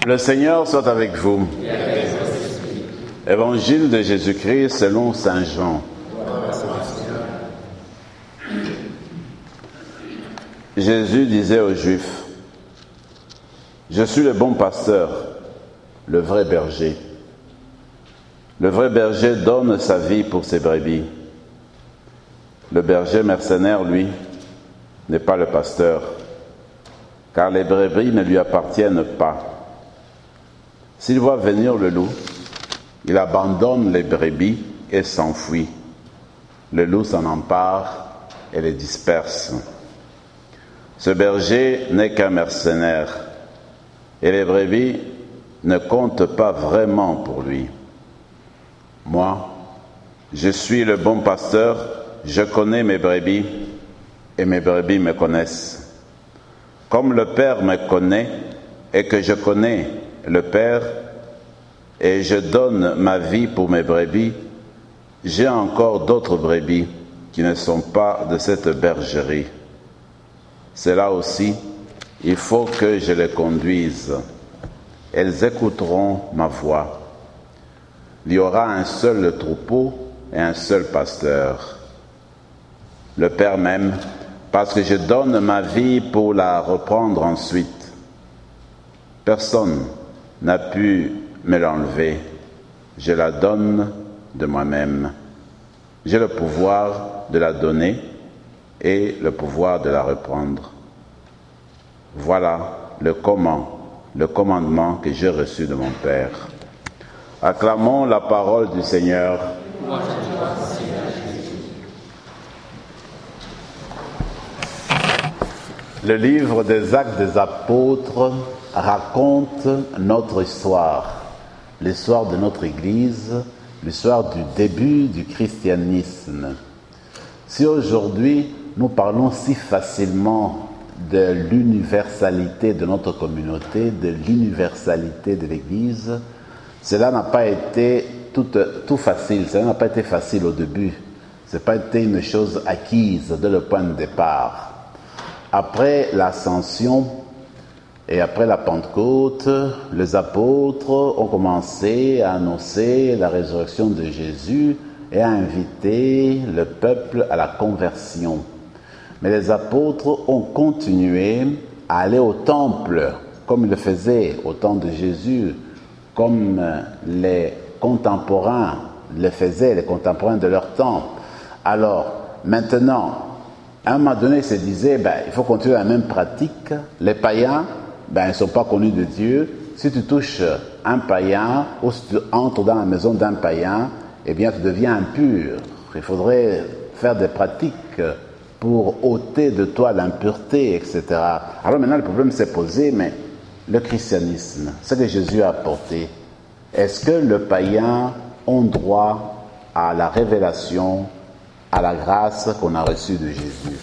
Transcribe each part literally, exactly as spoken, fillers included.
Le Seigneur soit avec vous. Évangile de Jésus-Christ selon saint Jean. Jésus disait aux Juifs: Je suis le bon pasteur, le vrai berger. Le vrai berger donne sa vie pour ses brebis. Le berger mercenaire, lui, n'est pas le pasteur, car les brebis ne lui appartiennent pas. S'il voit venir le loup, il abandonne les brebis et s'enfuit. Le loup s'en empare et les disperse. Ce berger n'est qu'un mercenaire, et les brebis ne comptent pas vraiment pour lui. Moi, je suis le bon pasteur, je connais mes brebis, et mes brebis me connaissent. Comme le Père me connaît, et que je connais le Père, et je donne ma vie pour mes brebis, j'ai encore d'autres brebis qui ne sont pas de cette bergerie. C'est là aussi, il faut que je les conduise. Elles écouteront ma voix. Il y aura un seul troupeau et un seul pasteur. Le Père m'aime parce que je donne ma vie pour la reprendre ensuite. Personne n'a pu me l'enlever. Je la donne de moi-même. J'ai le pouvoir de la donner et le pouvoir de la reprendre. Voilà le comment, le commandement que j'ai reçu de mon Père. Acclamons la parole du Seigneur. Le livre des Actes des Apôtres raconte notre histoire, l'histoire de notre Église, l'histoire du début du christianisme. Si aujourd'hui nous parlons si facilement de l'universalité de notre communauté, de l'universalité de l'Église, cela n'a pas été tout, tout facile, cela n'a pas été facile au début. Ce n'a pas été une chose acquise dès le point de départ. Après l'ascension et après la Pentecôte, les apôtres ont commencé à annoncer la résurrection de Jésus et à inviter le peuple à la conversion. Mais les apôtres ont continué à aller au temple, comme ils le faisaient au temps de Jésus, comme les contemporains le faisaient, les contemporains de leur temps. Alors, maintenant, à un moment donné, ils se disaient, ben, il faut continuer la même pratique. Les païens, ben, ils ne sont pas connus de Dieu. Si tu touches un païen, ou si tu entres dans la maison d'un païen, eh bien, tu deviens impur. Il faudrait faire des pratiques pour ôter de toi l'impureté, et cetera. Alors maintenant, le problème s'est posé, mais le christianisme, ce que Jésus a apporté, est-ce que le païen a droit à la révélation, à la grâce qu'on a reçue de Jésus?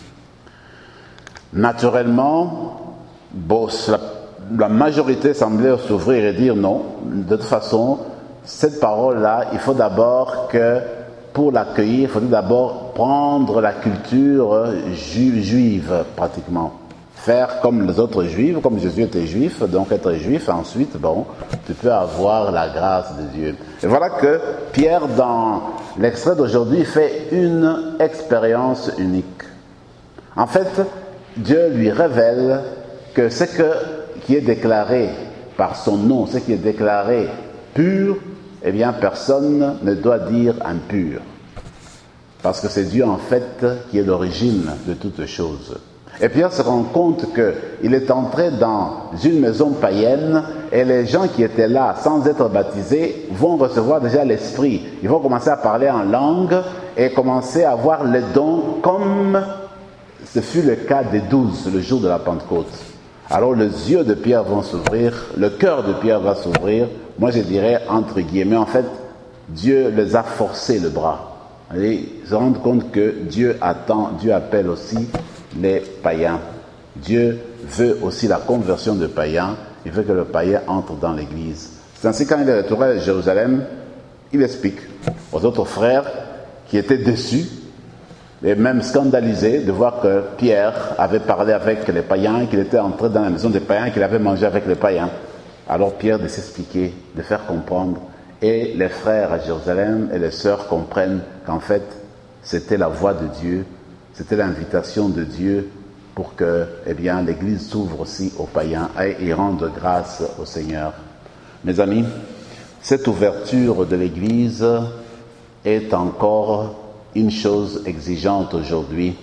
Naturellement, bon, la, la majorité semblait s'ouvrir et dire non. De toute façon, cette parole-là, il faut d'abord que, pour l'accueillir, il faut d'abord prendre la culture ju- juive, pratiquement. Faire comme les autres juifs, comme Jésus était juif, donc être juif, ensuite, bon, tu peux avoir la grâce de Dieu. Et voilà que Pierre, dans l'extrait d'aujourd'hui, fait une expérience unique. En fait, Dieu lui révèle que ce que, qui est déclaré par son nom, ce qui est déclaré pur, eh bien, personne ne doit dire impur. Parce que c'est Dieu, en fait, qui est l'origine de toutes choses. Et Pierre se rend compte qu'il est entré dans une maison païenne et les gens qui étaient là sans être baptisés vont recevoir déjà l'Esprit. Ils vont commencer à parler en langue et commencer à avoir les dons comme ce fut le cas des douze le jour de la Pentecôte. Alors les yeux de Pierre vont s'ouvrir, le cœur de Pierre va s'ouvrir. Moi je dirais entre guillemets, en fait, Dieu les a forcés le bras. Et ils se rendent compte que Dieu attend, Dieu appelle aussi les païens. Dieu veut aussi la conversion de païens. Il veut que le païen entre dans l'église. C'est ainsi quand il est retourné à Jérusalem, il explique aux autres frères qui étaient déçus et même scandalisés de voir que Pierre avait parlé avec les païens, qu'il était entré dans la maison des païens, qu'il avait mangé avec les païens. Alors Pierre de s'expliquer, de faire comprendre, et les frères à Jérusalem et les sœurs comprennent qu'en fait, c'était la voix de Dieu, c'était l'invitation de Dieu pour que eh bien, l'Église s'ouvre aussi aux païens et y rende grâce au Seigneur. Mes amis, cette ouverture de l'Église est encore une chose exigeante aujourd'hui.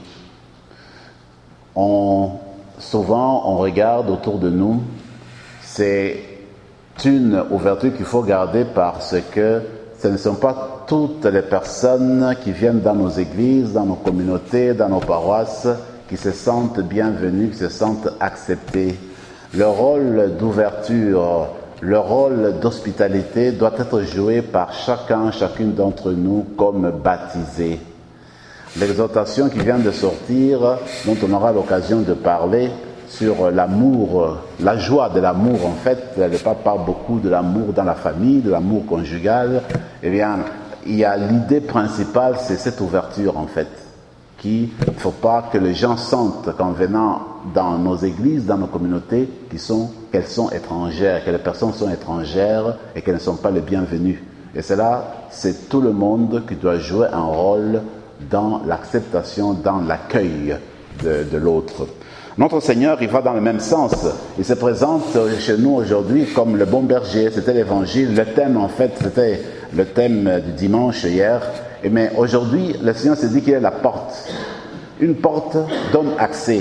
On, souvent, on regarde autour de nous, c'est une ouverture qu'il faut garder parce que ce ne sont pas toutes les personnes qui viennent dans nos églises, dans nos communautés, dans nos paroisses, qui se sentent bienvenues, qui se sentent acceptées. Le rôle d'ouverture, le rôle d'hospitalité doit être joué par chacun, chacune d'entre nous comme baptisés. L'exhortation qui vient de sortir, dont on aura l'occasion de parler, sur l'amour, la joie de l'amour en fait, le pape parle beaucoup de l'amour dans la famille, de l'amour conjugal, eh bien, il y a l'idée principale, c'est cette ouverture en fait, qu'il ne faut pas que les gens sentent qu'en venant dans nos églises, dans nos communautés, qu'ils sont, qu'elles sont étrangères, que les personnes sont étrangères et qu'elles ne sont pas les bienvenues. Et cela, c'est tout le monde qui doit jouer un rôle dans l'acceptation, dans l'accueil de, de l'autre. Notre Seigneur, il va dans le même sens. Il se présente chez nous aujourd'hui comme le bon berger. C'était l'évangile. Le thème, en fait, c'était le thème du dimanche hier. Et mais aujourd'hui, le Seigneur se dit qu'il est la porte. Une porte donne accès.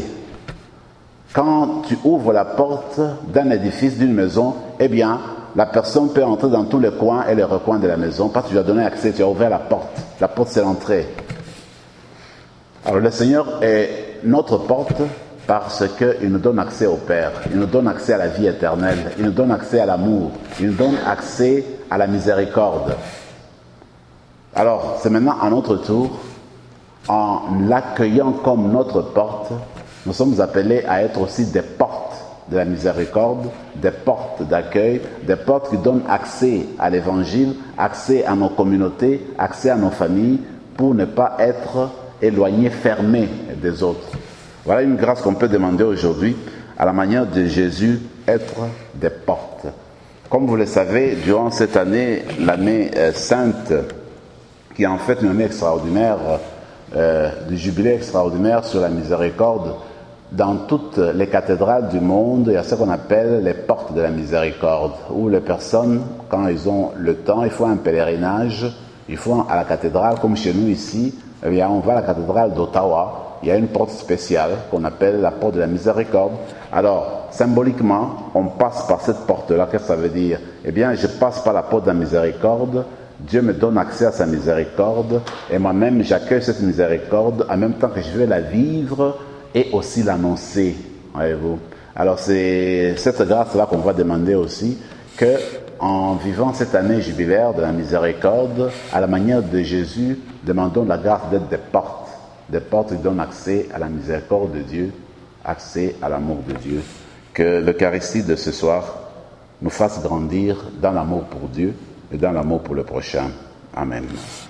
Quand tu ouvres la porte d'un édifice, d'une maison, eh bien, la personne peut entrer dans tous les coins et les recoins de la maison parce que tu lui as donné accès, tu as ouvert la porte. La porte, c'est l'entrée. Alors, le Seigneur est notre porte parce qu'il nous donne accès au Père, il nous donne accès à la vie éternelle, il nous donne accès à l'amour, il nous donne accès à la miséricorde. Alors, c'est maintenant à notre tour, en l'accueillant comme notre porte, nous sommes appelés à être aussi des portes de la miséricorde, des portes d'accueil, des portes qui donnent accès à l'Évangile, accès à nos communautés, accès à nos familles, pour ne pas être éloignés, fermés des autres. Voilà une grâce qu'on peut demander aujourd'hui, à la manière de Jésus, être des portes. Comme vous le savez, durant cette année, l'année euh, sainte, qui est en fait une année extraordinaire, euh, du jubilé extraordinaire sur la miséricorde, dans toutes les cathédrales du monde, il y a ce qu'on appelle les portes de la miséricorde, où les personnes, quand ils ont le temps, il faut un pèlerinage, il faut à la cathédrale, comme chez nous ici, eh bien, on va à la cathédrale d'Ottawa. Il y a une porte spéciale qu'on appelle la porte de la miséricorde. Alors, symboliquement, on passe par cette porte-là. Qu'est-ce que ça veut dire? Eh bien, je passe par la porte de la miséricorde. Dieu me donne accès à sa miséricorde. Et moi-même, j'accueille cette miséricorde en même temps que je vais la vivre et aussi l'annoncer. Voyez-vous? Alors, c'est cette grâce-là qu'on va demander aussi, que en vivant cette année jubilaire de la miséricorde, à la manière de Jésus, demandons la grâce d'être des portes. Des portes qui donnent accès à la miséricorde de Dieu, accès à l'amour de Dieu. Que l'Eucharistie de ce soir nous fasse grandir dans l'amour pour Dieu et dans l'amour pour le prochain. Amen.